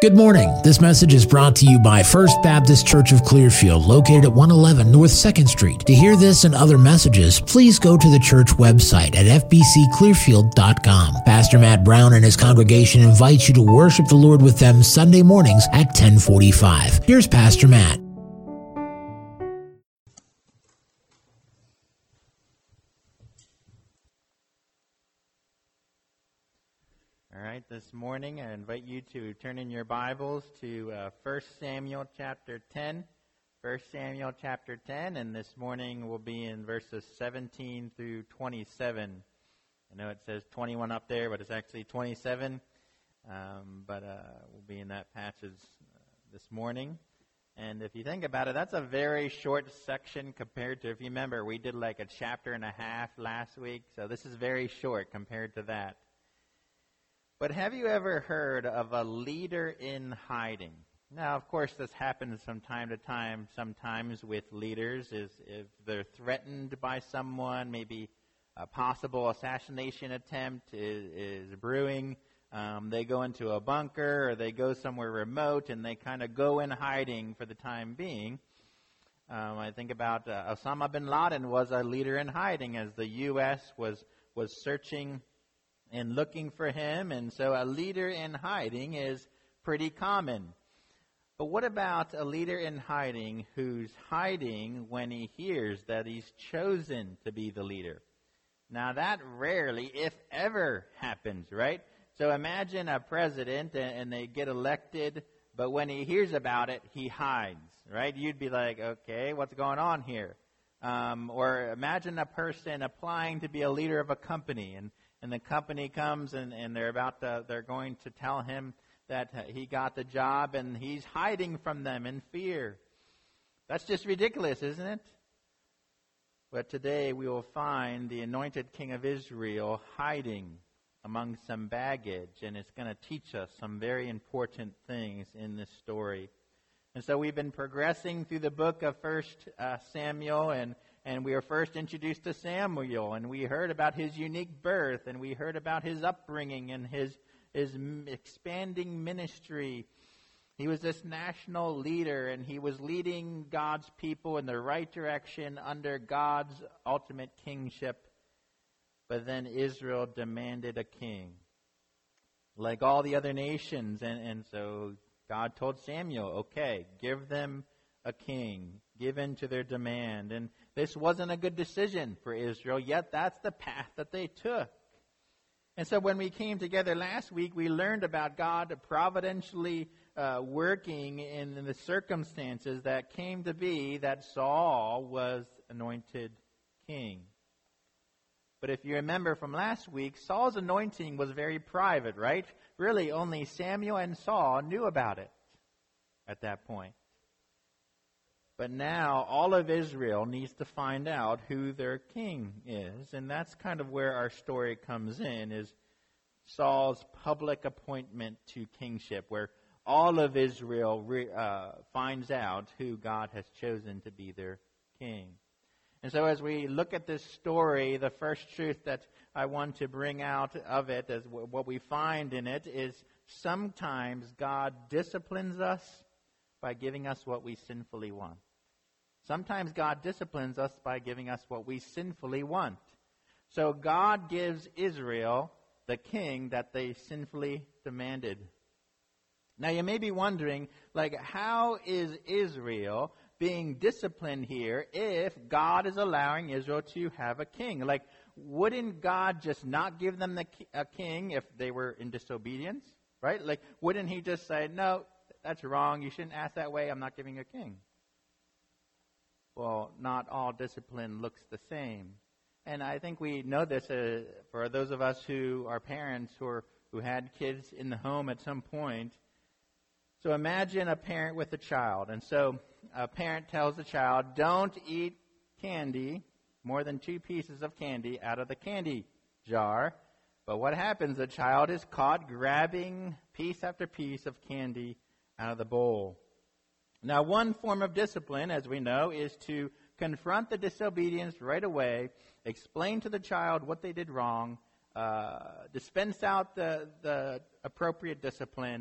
Good morning. This message is brought to you by First Baptist Church of Clearfield, located at 111 North 2nd Street. To hear this and other messages, please go to the church website at fbcclearfield.com. Pastor Matt Brown and his congregation invite you to worship the Lord with them Sunday mornings at 10:45. Here's Pastor Matt. This morning, I invite you to turn in your Bibles to 1 Samuel chapter 10. 1 Samuel chapter 10, and this morning we'll be in verses 17 through 27. I know it says 21 up there, but it's actually 27. We'll be in that passage this morning. And if you think about it, that's a very short section compared to, if you remember, we did like a chapter and a half last week. So this is very short compared to that. But have you ever heard of a leader in hiding? Now, of course, this happens from time to time, sometimes with leaders, is if they're threatened by someone, maybe a possible assassination attempt is brewing, they go into a bunker or they go somewhere remote and they kind of go in hiding for the time being. I think about Osama bin Laden was a leader in hiding as the U.S. was searching and looking for him, and so a leader in hiding is pretty common. But what about a leader in hiding who's hiding when he hears that he's chosen to be the leader? Now that rarely, if ever, happens, right? So imagine a president and they get elected, but when he hears about it, he hides, right? You'd be like, okay, what's going on here? Or imagine a person applying to be a leader of a company, and the company comes and they're going to tell him that he got the job, and he's hiding from them in fear. That's just ridiculous, isn't it? But today we will find the anointed king of Israel hiding among some baggage, and it's going to teach us some very important things in this story. And so we've been progressing through the book of 1 Samuel, and we were first introduced to Samuel, and we heard about his unique birth, and we heard about his upbringing and his expanding ministry. He was this national leader, and he was leading God's people in the right direction under God's ultimate kingship. But then Israel demanded a king, like all the other nations, and so God told Samuel, okay, give them a king, give in to their demand. And this wasn't a good decision for Israel, yet that's the path that they took. And so when we came together last week, we learned about God providentially working in the circumstances that came to be that Saul was anointed king. But if you remember from last week, Saul's anointing was very private, right? Really, only Samuel and Saul knew about it at that point. But now all of Israel needs to find out who their king is. And that's kind of where our story comes in, is Saul's public appointment to kingship, where all of Israel finds out who God has chosen to be their king. And so as we look at this story, the first truth that I want to bring out of it, as what we find in it, is sometimes God disciplines us by giving us what we sinfully want. Sometimes God disciplines us by giving us what we sinfully want. So God gives Israel the king that they sinfully demanded. Now you may be wondering, how is Israel being disciplined here if God is allowing Israel to have a king? Wouldn't God just not give them a king if they were in disobedience, right? Wouldn't he just say, no, that's wrong, you shouldn't ask that way, I'm not giving you a king? Well, not all discipline looks the same. And I think we know this for those of us who are parents who had kids in the home at some point. So imagine a parent with a child. And so a parent tells the child, don't eat candy, more than 2 pieces of candy, out of the candy jar. But what happens? The child is caught grabbing piece after piece of candy out of the bowl. Now, one form of discipline, as we know, is to confront the disobedience right away, explain to the child what they did wrong, dispense out the appropriate discipline,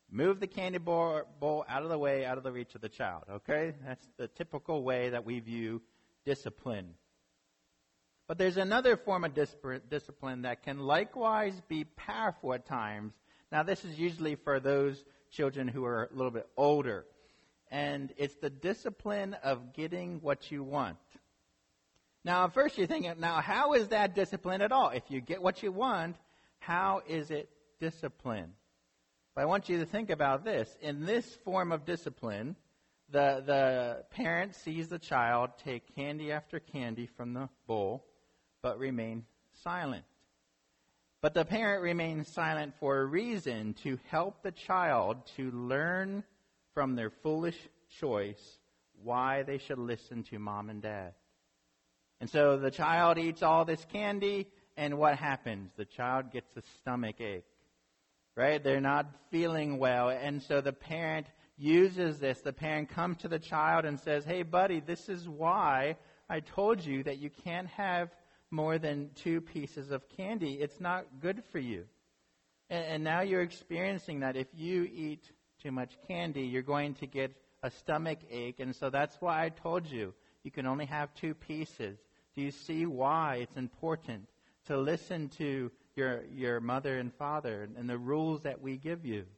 Move the candy bowl out of the way, out of the reach of the child, okay? That's the typical way that we view discipline. But there's another form of discipline that can likewise be powerful at times. Now, this is usually for those children who are a little bit older. And it's the discipline of getting what you want. Now, at first you're thinking, now, how is that discipline at all? If you get what you want, how is it discipline? But I want you to think about this. In this form of discipline, the parent sees the child take candy after candy from the bowl, but remain silent. But the parent remains silent for a reason, to help the child to learn from their foolish choice why they should listen to mom and dad. And so the child eats all this candy, and what happens? The child gets a stomach ache. Right? They're not feeling well. And so the parent uses this. The parent comes to the child and says, hey, buddy, this is why I told you that you can't have more than 2 pieces of candy. It's not good for you. And now you're experiencing that if you eat too much candy, you're going to get a stomach ache. And so that's why I told you can only have 2 pieces. Do you see why it's important to listen to your mother and father and the rules that we give you?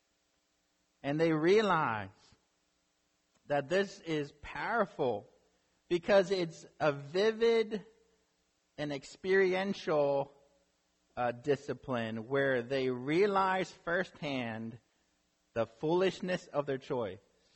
And they realize that this is powerful because it's a vivid and experiential discipline where they realize firsthand the foolishness of their choice.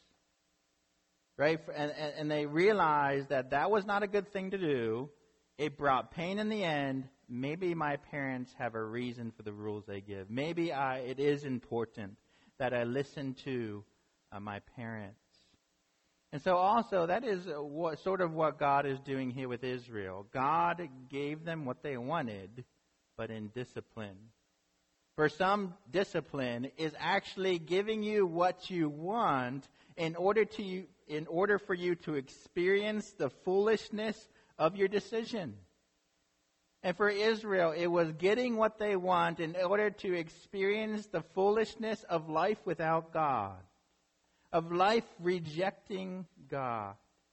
Right? And they realize that was not a good thing to do. It brought pain in the end. Maybe my parents have a reason for the rules they give. Maybe it is important that I listen to my parents. And so also that is what God is doing here with Israel. God gave them what they wanted, but in discipline. For some, discipline is actually giving you what you want in order for you to experience the foolishness of your decision. And for Israel, it was getting what they want in order to experience the foolishness of life without God, of life rejecting God.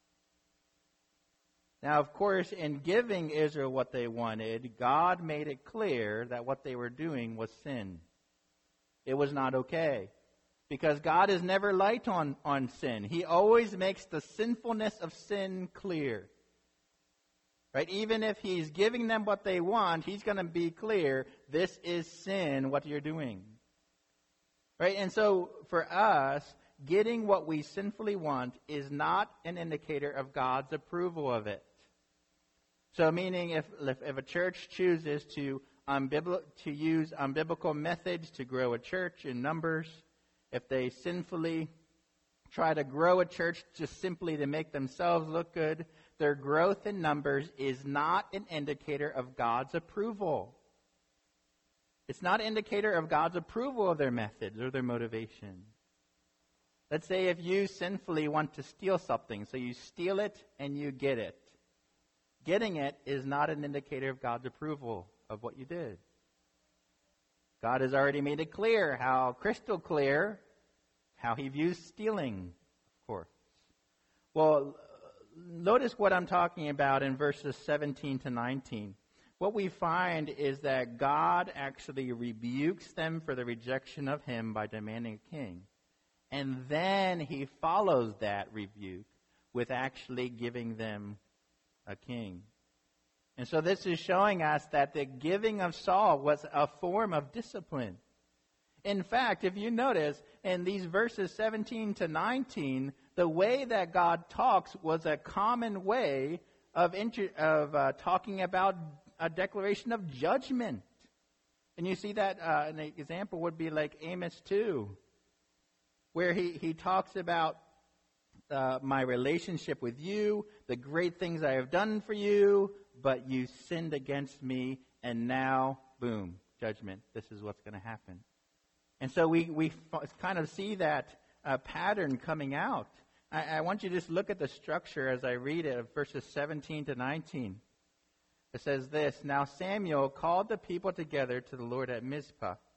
Now, of course, in giving Israel what they wanted, God made it clear that what they were doing was sin. It was not okay. Because God is never light on sin. He always makes the sinfulness of sin clear. Right? Even if He's giving them what they want, He's going to be clear, this is sin, what you're doing. Right? And so, for us, getting what we sinfully want is not an indicator of God's approval of it. So, meaning if a church chooses to use unbiblical methods to grow a church in numbers, if they sinfully try to grow a church just simply to make themselves look good, their growth in numbers is not an indicator of God's approval. It's not an indicator of God's approval of their methods or their motivation. Let's say if you sinfully want to steal something, so you steal it and you get it. Getting it is not an indicator of God's approval of what you did. God has already made it clear, crystal clear, how He views stealing, of course. Well, notice what I'm talking about in verses 17 to 19. What we find is that God actually rebukes them for the rejection of Him by demanding a king. And then He follows that rebuke with actually giving them a king. And so this is showing us that the giving of Saul was a form of discipline. In fact, if you notice, in these verses 17 to 19, the way that God talks was a common way of talking about a declaration of judgment. And you see that an example would be like Amos 2, where he talks about my relationship with you, the great things I have done for you, but you sinned against me, and now, boom, judgment. This is what's going to happen. And so we kind of see that pattern coming out. I want you to just look at the structure as I read it, of verses 17 to 19. It says this, Now Samuel called the people together to the Lord at Mizpah.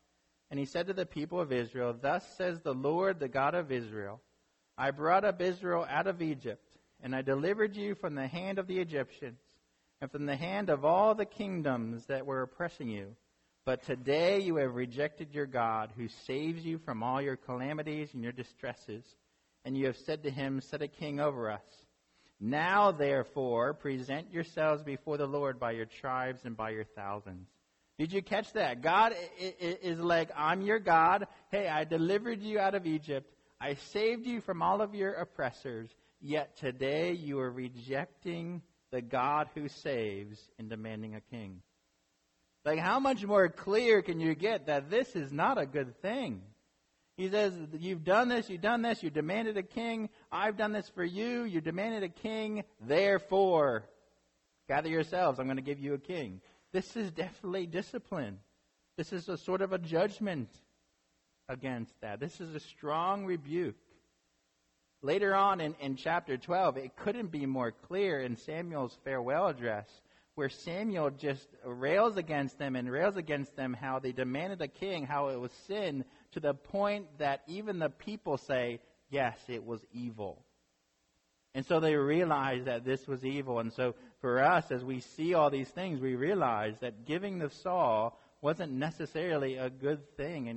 And he said to the people of Israel, "Thus says the Lord, the God of Israel, I brought up Israel out of Egypt, and I delivered you from the hand of the Egyptians, and from the hand of all the kingdoms that were oppressing you. But today you have rejected your God, who saves you from all your calamities and your distresses. And you have said to him, 'Set a king over us.' Now, therefore, present yourselves before the Lord by your tribes and by your thousands." Did you catch that? God is like, I'm your God. Hey, I delivered you out of Egypt. I saved you from all of your oppressors. Yet today you are rejecting the God who saves and demanding a king. Like, how much more clear can you get that this is not a good thing? He says, you've done this, you demanded a king. I've done this for you, you demanded a king. Therefore, gather yourselves, I'm going to give you a king. This is definitely discipline. This is a sort of a judgment against that. This is a strong rebuke. Later on in chapter 12, it couldn't be more clear in Samuel's farewell address, where Samuel just rails against them how they demanded a king, how it was sin, to the point that even the people say, yes, it was evil. And so they realize that this was evil. And so for us, as we see all these things, we realize that giving the Saul wasn't necessarily a good thing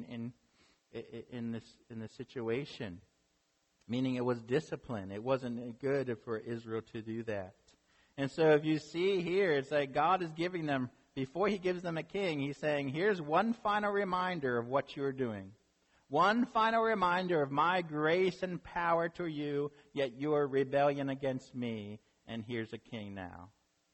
in this situation. Meaning it was discipline. It wasn't good for Israel to do that. And so if you see here, it's like God is giving them, before he gives them a king, he's saying, here's one final reminder of what you're doing. One final reminder of my grace and power to you, yet your rebellion against me, and here's a king now.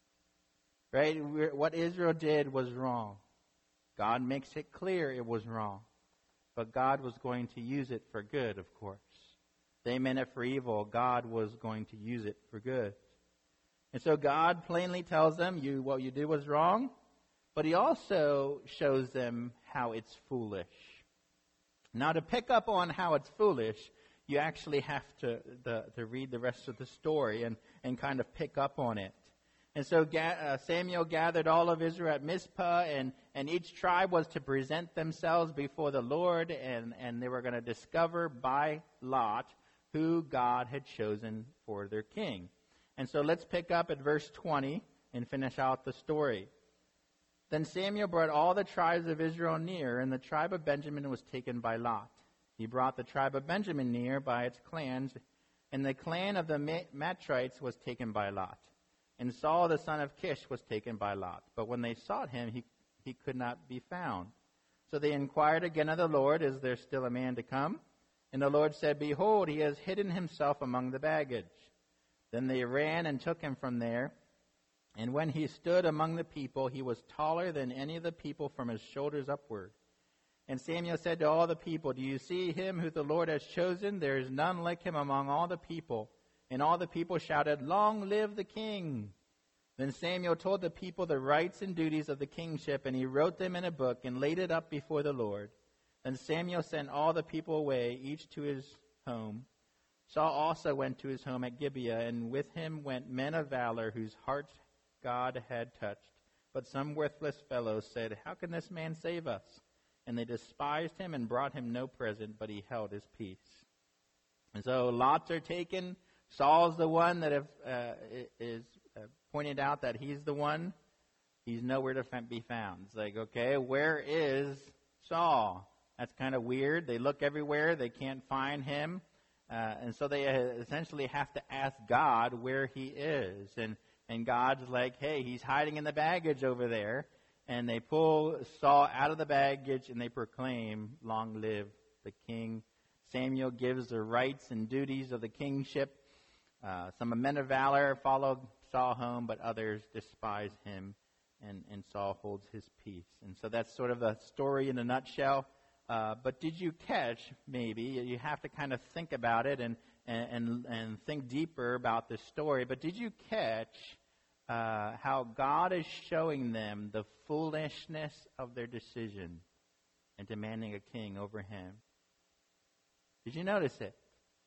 Right? What Israel did was wrong. God makes it clear it was wrong. But God was going to use it for good, of course. They meant it for evil. God was going to use it for good. And so God plainly tells them, what you did was wrong, but he also shows them how it's foolish. Now, to pick up on how it's foolish, you actually have to read the rest of the story and kind of pick up on it. And so Samuel gathered all of Israel at Mizpah, and each tribe was to present themselves before the Lord, and they were going to discover by lot who God had chosen for their king. And so let's pick up at verse 20 and finish out the story. Then Samuel brought all the tribes of Israel near, and the tribe of Benjamin was taken by lot. He brought the tribe of Benjamin near by its clans, and the clan of the Matrites was taken by lot. And Saul the son of Kish was taken by lot. But when they sought him, he could not be found. So they inquired again of the Lord, is there still a man to come? And the Lord said, behold, he has hidden himself among the baggage. Then they ran and took him from there. And when he stood among the people, he was taller than any of the people from his shoulders upward. And Samuel said to all the people, do you see him who the Lord has chosen? There is none like him among all the people. And all the people shouted, long live the king. Then Samuel told the people the rights and duties of the kingship, and he wrote them in a book and laid it up before the Lord. Then Samuel sent all the people away, each to his home. Saul also went to his home at Gibeah, and with him went men of valor whose hearts God had touched. But some worthless fellows said, how can this man save us? And they despised him and brought him no present, but he held his peace. And so lots are taken. Saul's the one that is pointed out that he's the one. He's nowhere to be found. It's like, okay, where is Saul? That's kind of weird. They look everywhere. They can't find him. And so they essentially have to ask God where he is. And God's like, hey, he's hiding in the baggage over there. And they pull Saul out of the baggage and they proclaim, long live the king. Samuel gives the rights and duties of the kingship. Some men of valor followed Saul home, but others despise him. And Saul holds his peace. And so that's sort of the story in a nutshell. But did you catch, maybe, you have to kind of think about it and think deeper about this story, but did you catch how God is showing them the foolishness of their decision and demanding a king over him? Did you notice it?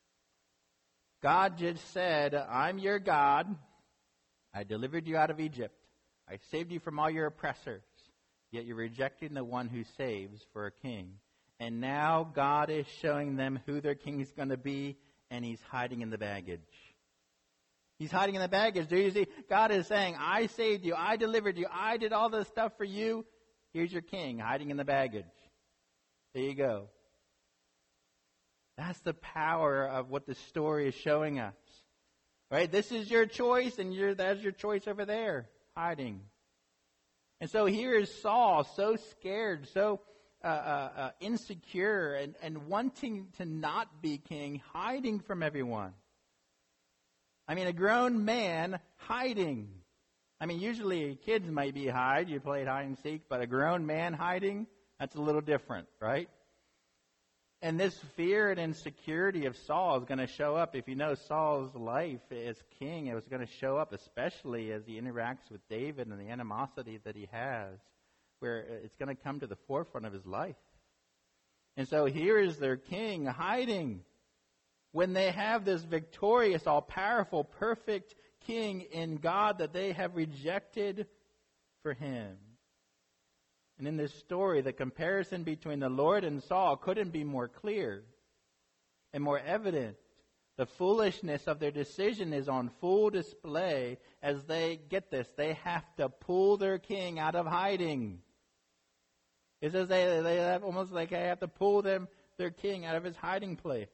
God just said, I'm your God. I delivered you out of Egypt. I saved you from all your oppressors. Yet you're rejecting the one who saves for a king. And now God is showing them who their king is going to be, and he's hiding in the baggage. He's hiding in the baggage. Do you see? God is saying, I saved you. I delivered you. I did all this stuff for you. Here's your king hiding in the baggage. There you go. That's the power of what the story is showing us. Right? This is your choice, and that's your choice over there, hiding. And so here is Saul, so scared, so insecure, and wanting to not be king, hiding from everyone. I mean, a grown man hiding. I mean, usually kids might be hide. You played hide and seek, but a grown man hiding, that's a little different, right? And this fear and insecurity of Saul is going to show up. If you know Saul's life as king, it was going to show up, especially as he interacts with David and the animosity that he has, where it's going to come to the forefront of his life. And so here is their king hiding when they have this victorious, all-powerful, perfect king in God that they have rejected for him. And in this story, the comparison between the Lord and Saul couldn't be more clear and more evident. The foolishness of their decision is on full display as they, get this, they have to pull their king out of hiding. It says they have almost like they have to pull their king out of his hiding place.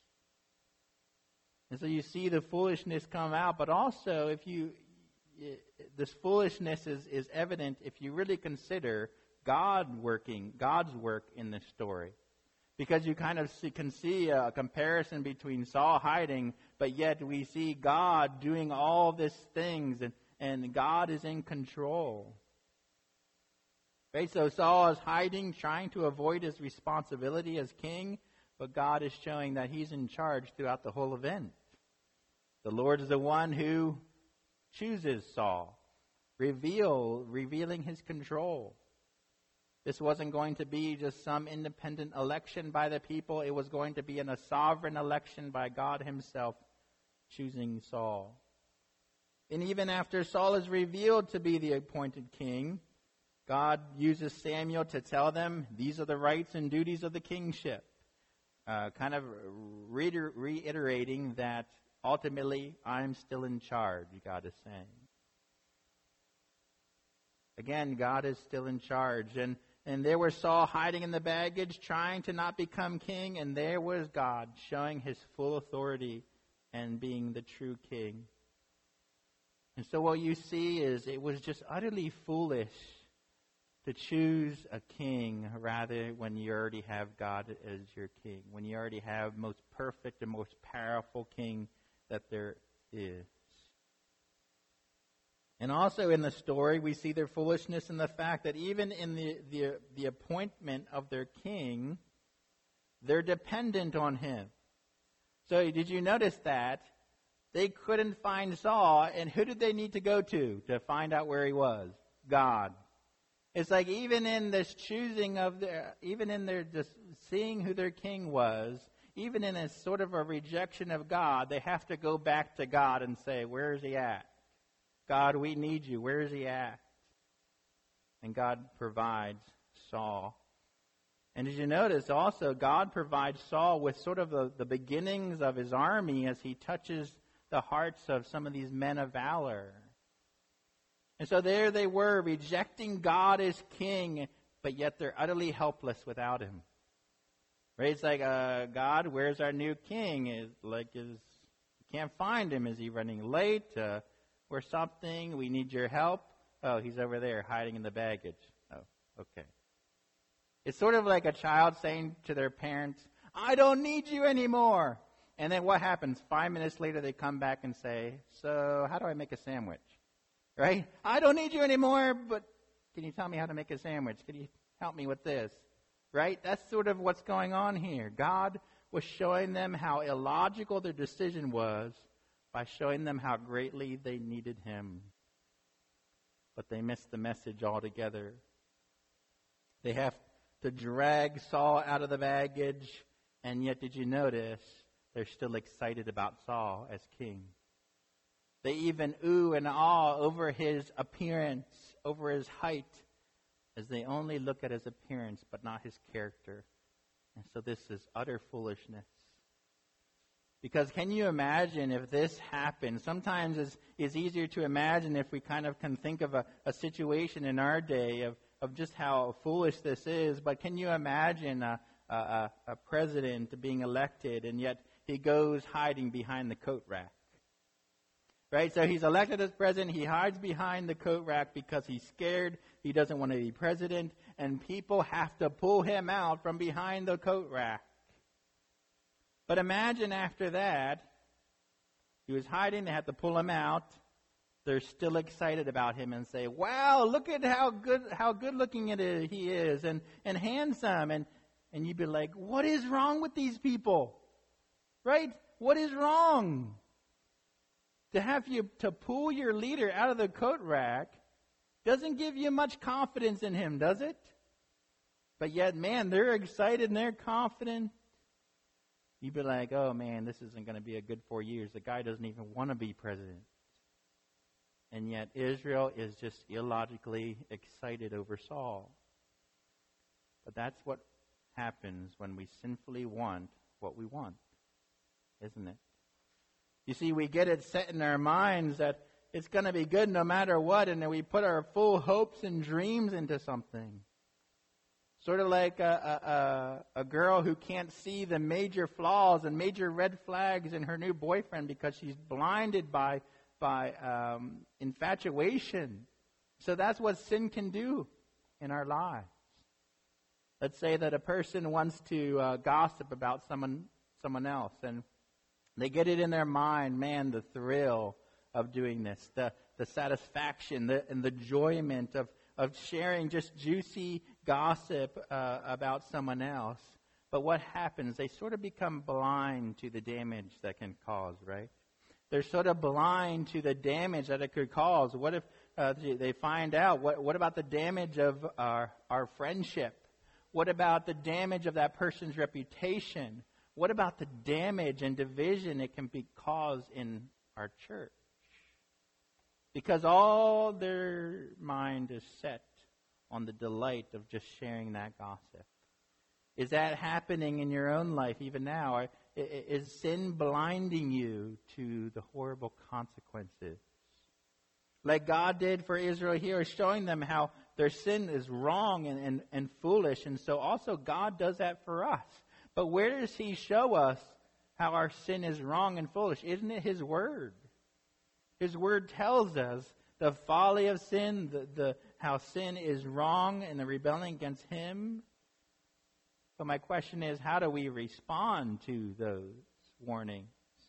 And so you see the foolishness come out, but also this foolishness is evident if you really consider God's work in this story. Because you kind of can see a comparison between Saul hiding, but yet we see God doing all these things, and God is in control. Right? So Saul is hiding, trying to avoid his responsibility as king, but God is showing that he's in charge throughout the whole event. The Lord is the one who chooses Saul, revealing his control. This wasn't going to be just some independent election by the people. It was going to be a sovereign election by God himself choosing Saul. And even after Saul is revealed to be the appointed king, God uses Samuel to tell them these are the rights and duties of the kingship. Kind of reiterating that ultimately I'm still in charge, God is saying. Again, God is still in charge. And there was Saul hiding in the baggage, trying to not become king, and there was God showing his full authority and being the true king. And so what you see is it was just utterly foolish to choose a king rather when you already have God as your king, when you already have most perfect and most powerful king that there is. And also in the story, we see their foolishness in the fact that even in the appointment of their king, they're dependent on him. So did you notice that? They couldn't find Saul, and who did they need to go to find out where he was? God. It's like even in this choosing even in their just seeing who their king was, even in a sort of a rejection of God, they have to go back to God and say, where is he at? God, we need you. Where is he at? And God provides Saul. And as you notice also, God provides Saul with sort of the beginnings of his army as he touches the hearts of some of these men of valor. And so there they were, rejecting God as king, but yet they're utterly helpless without him. Right? It's like, God, where's our new king? Can't find him. Is he running late? Or something, we need your help. Oh, he's over there hiding in the baggage. Oh, okay. It's sort of like a child saying to their parents, I don't need you anymore. And then what happens? 5 minutes later, they come back and say, so how do I make a sandwich? Right? I don't need you anymore, but can you tell me how to make a sandwich? Can you help me with this? Right? That's sort of what's going on here. God was showing them how illogical their decision was, by showing them how greatly they needed him. But they missed the message altogether. They have to drag Saul out of the baggage, and yet did you notice they're still excited about Saul as king? They even ooh and ah over his appearance, over his height, as they only look at his appearance but not his character. And so this is utter foolishness. Because can you imagine if this happened? Sometimes it's easier to imagine if we kind of can think of a situation in our day of just how foolish this is. But can you imagine a president being elected and yet he goes hiding behind the coat rack? Right? So he's elected as president. He hides behind the coat rack because he's scared. He doesn't want to be president. And people have to pull him out from behind the coat rack. But imagine after that, he was hiding, they had to pull him out. They're still excited about him and say, wow, look at how good looking he is and handsome. And you'd be like, what is wrong with these people? Right? What is wrong? To have you to pull your leader out of the coat rack doesn't give you much confidence in him, does it? But yet, man, they're excited and they're confident. You'd be like, oh man, this isn't going to be a good 4 years. The guy doesn't even want to be president. And yet Israel is just illogically excited over Saul. But that's what happens when we sinfully want what we want, isn't it? You see, we get it set in our minds that it's going to be good no matter what, and then we put our full hopes and dreams into something. Sort of like a girl who can't see the major flaws and major red flags in her new boyfriend because she's blinded by infatuation. So that's what sin can do in our lives. Let's say that a person wants to gossip about someone else, and they get it in their mind, man, the thrill of doing this, the satisfaction and the enjoyment of sharing just juicy gossip about someone else. But what happens? They sort of become blind to the damage that can cause, right? They're sort of blind to the damage that it could cause. What if they find out? What about the damage of our friendship? What about the damage of that person's reputation? What about the damage and division it can cause in our church? Because all their mind is set on the delight of just sharing that gossip. Is that happening in your own life even now? Is sin blinding you to the horrible consequences? Like God did for Israel here, showing them how their sin is wrong and foolish. And so also God does that for us. But where does He show us how our sin is wrong and foolish? Isn't it His Word? His Word tells us the folly of sin, how sin is wrong and the rebelling against Him. So my question is, how do we respond to those warnings?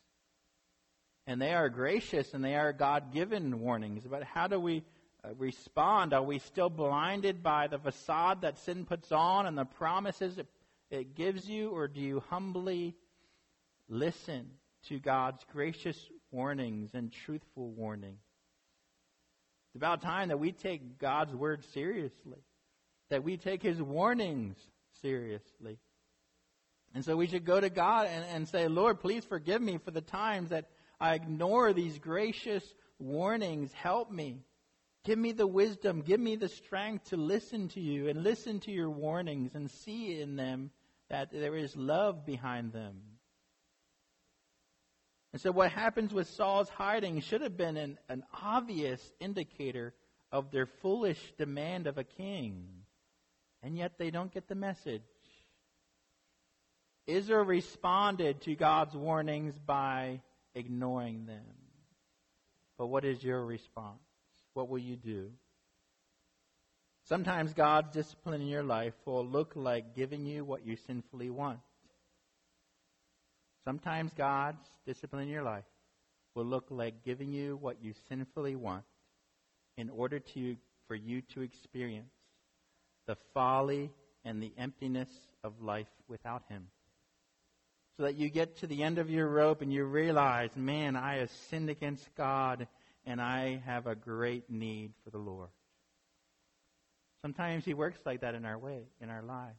And they are gracious and they are God-given warnings. But how do we respond? Are we still blinded by the facade that sin puts on and the promises it gives you? Or do you humbly listen to God's gracious warnings and truthful warnings? It's about time that we take God's word seriously, that we take His warnings seriously. And so we should go to God and say, Lord, please forgive me for the times that I ignore these gracious warnings. Help me. Give me the wisdom. Give me the strength to listen to you and listen to your warnings and see in them that there is love behind them. And so what happens with Saul's hiding should have been an obvious indicator of their foolish demand of a king. And yet they don't get the message. Israel responded to God's warnings by ignoring them. But what is your response? What will you do? Sometimes God's discipline in your life will look like giving you what you sinfully want. Sometimes God's discipline in your life will look like giving you what you sinfully want in order for you to experience the folly and the emptiness of life without Him. So that you get to the end of your rope and you realize, man, I have sinned against God and I have a great need for the Lord. Sometimes He works like that in our lives.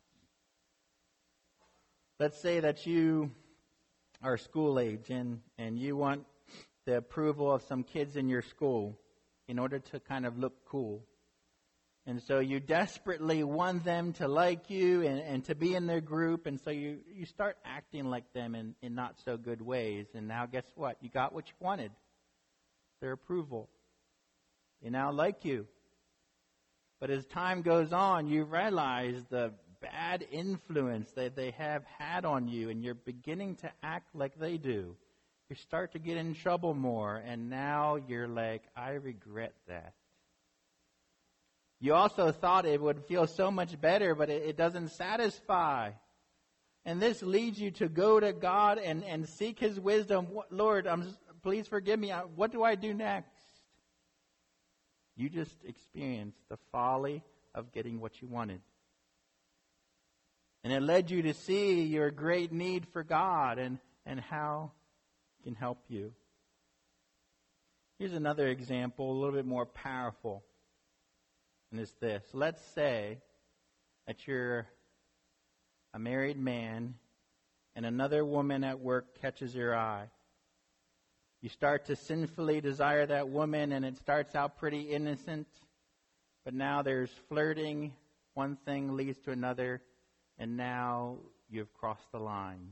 Let's say that you are school age and you want the approval of some kids in your school in order to kind of look cool. And so you desperately want them to like you and to be in their group. And so you start acting like them in not so good ways. And now guess what? You got what you wanted. Their approval. They now like you. But as time goes on, you realize the bad influence that they have had on you. And you're beginning to act like they do. You start to get in trouble more. And now you're like, I regret that. You also thought it would feel so much better, but it doesn't satisfy. And this leads you to go to God and seek His wisdom. Lord, please forgive me. What do I do next? You just experienced the folly of getting what you wanted. And it led you to see your great need for God and how He can help you. Here's another example, a little bit more powerful. And it's this. Let's say that you're a married man and another woman at work catches your eye. You start to sinfully desire that woman, and it starts out pretty innocent. But now there's flirting. One thing leads to another, and now you've crossed the line.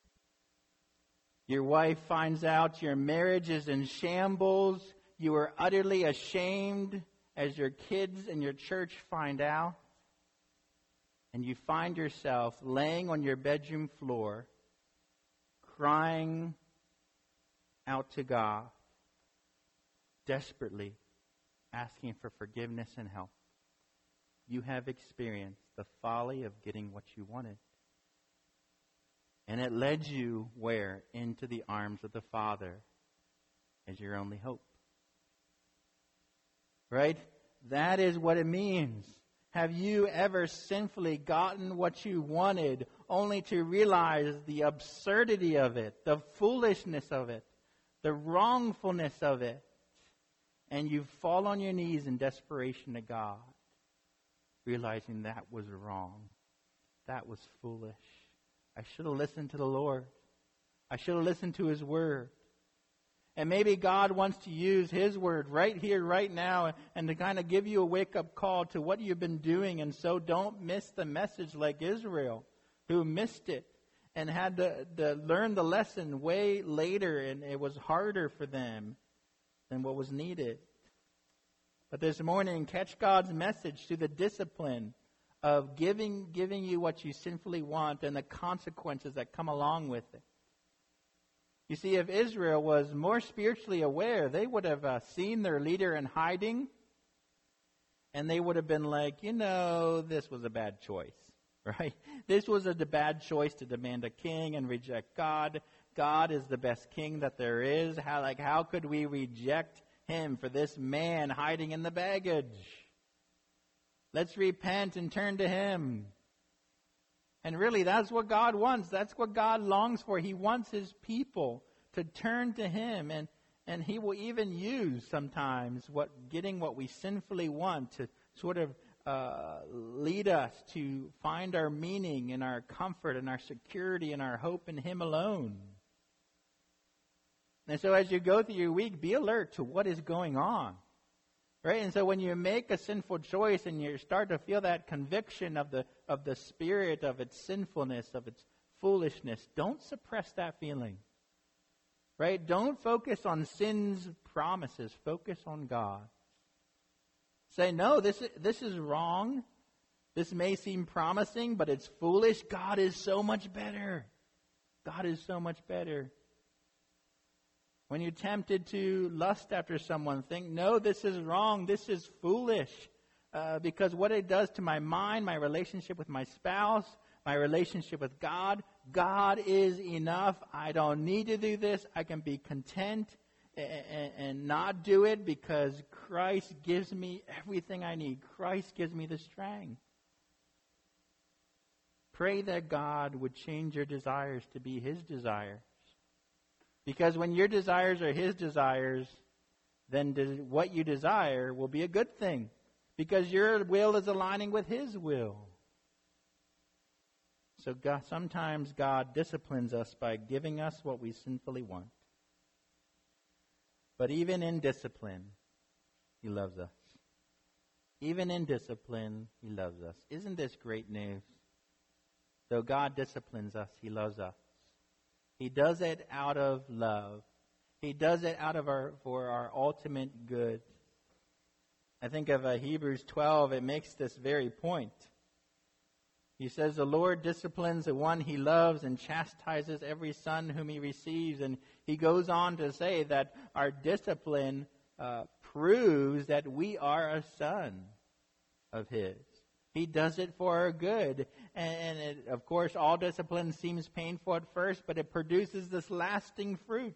Your wife finds out your marriage is in shambles. You are utterly ashamed as your kids and your church find out, and you find yourself laying on your bedroom floor, crying out to God, desperately asking for forgiveness and help. You have experienced the folly of getting what you wanted. And it led you where? Into the arms of the Father as your only hope. Right? That is what it means. Have you ever sinfully gotten what you wanted only to realize the absurdity of it, the foolishness of it, the wrongfulness of it, and you fall on your knees in desperation to God, realizing that was wrong, that was foolish. I should have listened to the Lord. I should have listened to His Word. And maybe God wants to use His Word right here, right now, and to kind of give you a wake-up call to what you've been doing. And so don't miss the message like Israel, who missed it and had to learn the lesson way later, and it was harder for them than what was needed. But this morning, catch God's message to the discipline of giving you what you sinfully want and the consequences that come along with it. You see, if Israel was more spiritually aware, they would have seen their leader in hiding, and they would have been like, this was a bad choice, right? This was a bad choice to demand a king and reject God. God is the best king that there is. How could we reject Him for this man hiding in the baggage? Let's repent and turn to Him. And really, that's what God wants. That's what God longs for. He wants His people to turn to Him. And He will even use sometimes getting what we sinfully want to sort of lead us to find our meaning and our comfort and our security and our hope in Him alone. And so as you go through your week, be alert to what is going on. Right? And so when you make a sinful choice and you start to feel that conviction of the spirit, of its sinfulness, of its foolishness, don't suppress that feeling. Right? Don't focus on sin's promises. Focus on God. Say, no, this is wrong. This may seem promising, but it's foolish. God is so much better. God is so much better. When you're tempted to lust after someone, think, no, this is wrong. This is foolish. Because what it does to my mind, my relationship with my spouse, my relationship with God, God is enough. I don't need to do this. I can be content and not do it because Christ gives me everything I need. Christ gives me the strength. Pray that God would change your desires to be His desires. Because when your desires are His desires, then what you desire will be a good thing. Because your will is aligning with His will. So sometimes God disciplines us by giving us what we sinfully want. But even in discipline, He loves us. Even in discipline, He loves us. Isn't this great news? Though God disciplines us, He loves us. He does it out of love. He does it for our ultimate good. I think of Hebrews 12. It makes this very point. He says, the Lord disciplines the one He loves and chastises every son whom He receives. And He goes on to say that our discipline proves that we are a son of His. He does it for our good. And it, of course, all discipline seems painful at first, but it produces this lasting fruit.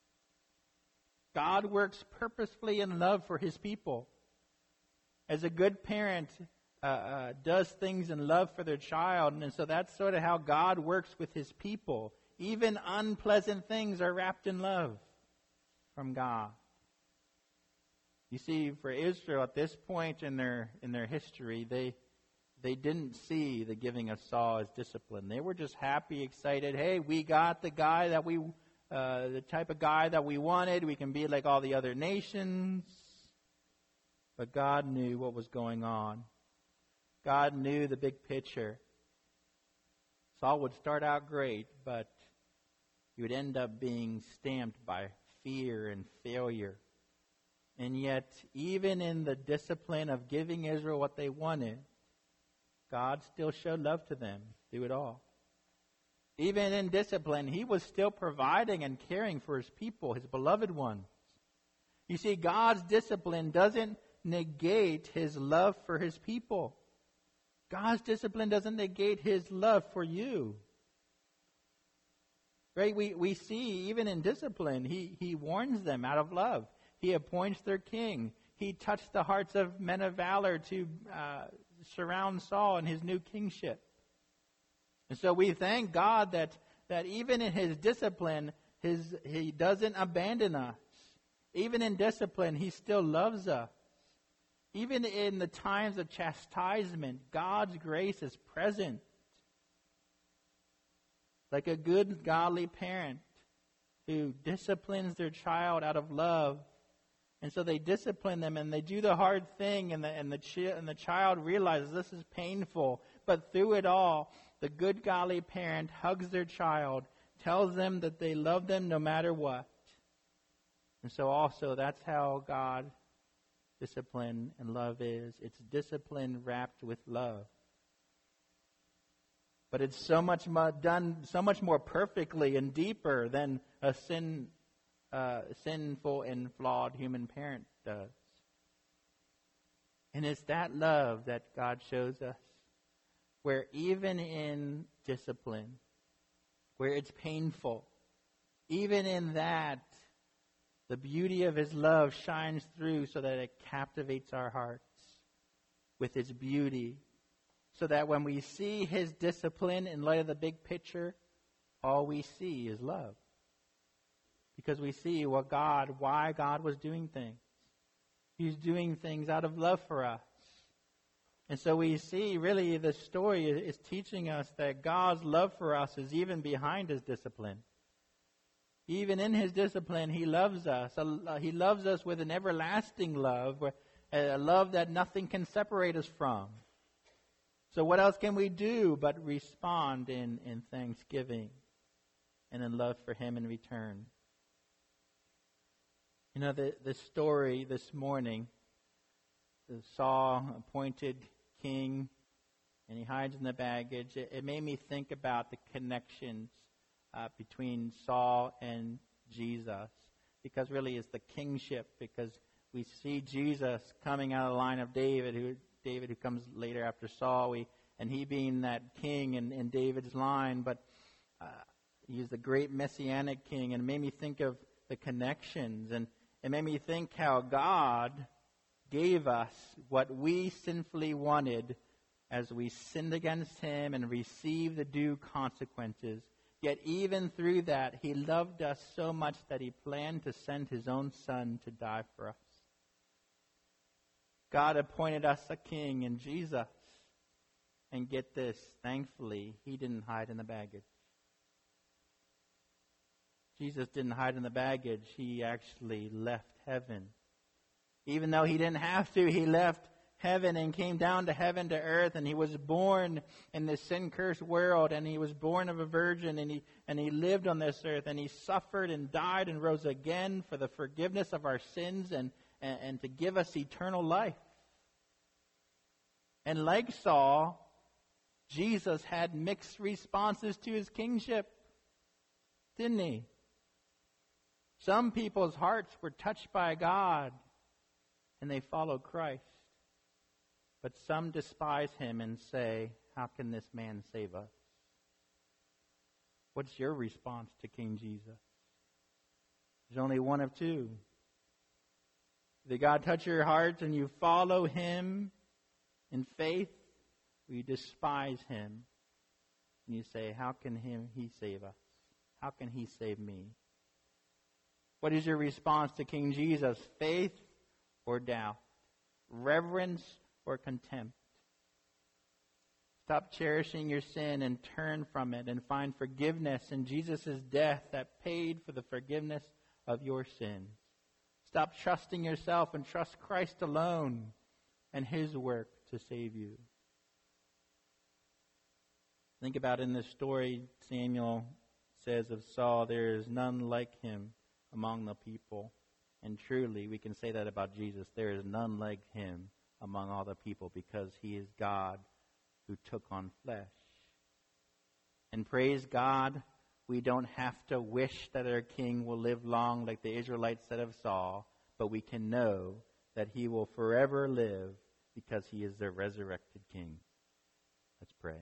God works purposefully in love for His people. As a good parent does things in love for their child, and so that's sort of how God works with His people. Even unpleasant things are wrapped in love from God. You see, for Israel at this point in their history, they didn't see the giving of Saul as discipline. They were just happy, excited. Hey, we got the guy that the type of guy that we wanted. We can be like all the other nations. But God knew what was going on. God knew the big picture. Saul would start out great, but he would end up being stamped by fear and failure. And yet, even in the discipline of giving Israel what they wanted, God still showed love to them through it all. Even in discipline, He was still providing and caring for His people, His beloved ones. You see, God's discipline doesn't negate His love for His people. God's discipline doesn't negate His love for you. Right? We see, even in discipline, He warns them out of love. He appoints their king. He touched the hearts of men of valor to surround Saul in his new kingship. And so we thank God that even in His discipline, He doesn't abandon us. Even in discipline, He still loves us. Even in the times of chastisement, God's grace is present. Like a good, godly parent who disciplines their child out of love. And so they discipline them and they do the hard thing, and the child realizes this is painful. But through it all, the good, godly parent hugs their child, tells them that they love them no matter what. And so also that's how God discipline and love is. It's discipline wrapped with love. But it's done so much more perfectly and deeper than a sinful and flawed human parent does. And it's that love that God shows us, where even in discipline, where it's painful, even in that, the beauty of His love shines through so that it captivates our hearts with its beauty. So that when we see His discipline in light of the big picture, all we see is love. Because we see why God was doing things. He's doing things out of love for us. And so we see really the story is teaching us that God's love for us is even behind His discipline. Even in His discipline, He loves us. He loves us with an everlasting love, a love that nothing can separate us from. So what else can we do but respond in thanksgiving and in love for Him in return? You know, the story this morning, Saul appointed king, and he hides in the baggage. It made me think about the connections between Saul and Jesus, because really it's the kingship, because we see Jesus coming out of the line of David who comes later after Saul, and he being that king in David's line, but he's the great messianic king, and it made me think of the connections, and it made me think how God gave us what we sinfully wanted as we sinned against Him and received the due consequences. Yet even through that, He loved us so much that He planned to send His own Son to die for us. God appointed us a king in Jesus. And get this, thankfully, He didn't hide in the baggage. Jesus didn't hide in the baggage. He actually left heaven. Even though He didn't have to, He left heaven and came down to heaven to earth, and he was born in this sin-cursed world, and he was born of a virgin, and he lived on this earth, and he suffered and died and rose again for the forgiveness of our sins and to give us eternal life. And like Saul, Jesus had mixed responses to his kingship, didn't he? Some people's hearts were touched by God, and they follow Christ. But some despise him and say, how can this man save us? What's your response to King Jesus? There's only one of two. Either God touch your heart and you follow him in faith, or you despise him and you say, how can he save us? How can he save me? What is your response to King Jesus? Faith or doubt? Reverence or contempt? Stop cherishing your sin and turn from it and find forgiveness in Jesus' death that paid for the forgiveness of your sins. Stop trusting yourself and trust Christ alone and his work to save you. Think about in this story, Samuel says of Saul, there is none like him among the people. And truly, we can say that about Jesus. There is none like him among all the people because he is God who took on flesh. And praise God, we don't have to wish that our king will live long like the Israelites said of Saul, but we can know that he will forever live because he is the resurrected king. Let's pray.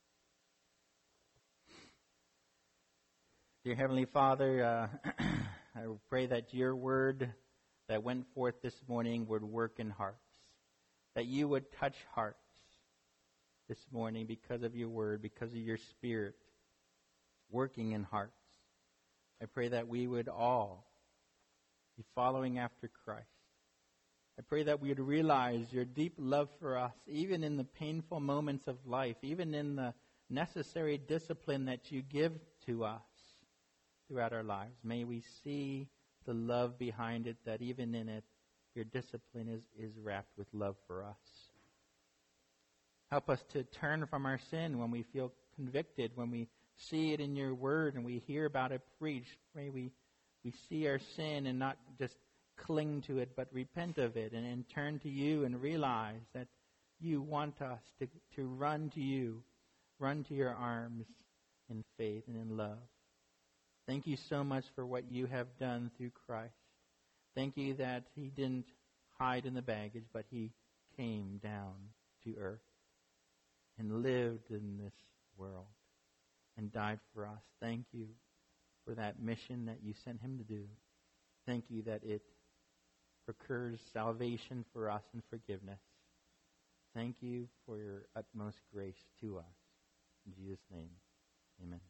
Dear Heavenly Father, I pray that your word that went forth this morning would work in hearts, that you would touch hearts this morning because of your word, because of your Spirit working in hearts. I pray that we would all be following after Christ. I pray that we would realize your deep love for us, even in the painful moments of life, even in the necessary discipline that you give to us throughout our lives. May we see the love behind it, that even in it, your discipline is wrapped with love for us. Help us to turn from our sin when we feel convicted, when we see it in your word and we hear about it preached. May we see our sin and not just cling to it, but repent of it and turn to you and realize that you want us to run to you, run to your arms in faith and in love. Thank you so much for what you have done through Christ. Thank you that he didn't hide in the baggage, but he came down to earth and lived in this world and died for us. Thank you for that mission that you sent him to do. Thank you that it procures salvation for us and forgiveness. Thank you for your utmost grace to us. In Jesus' name, amen.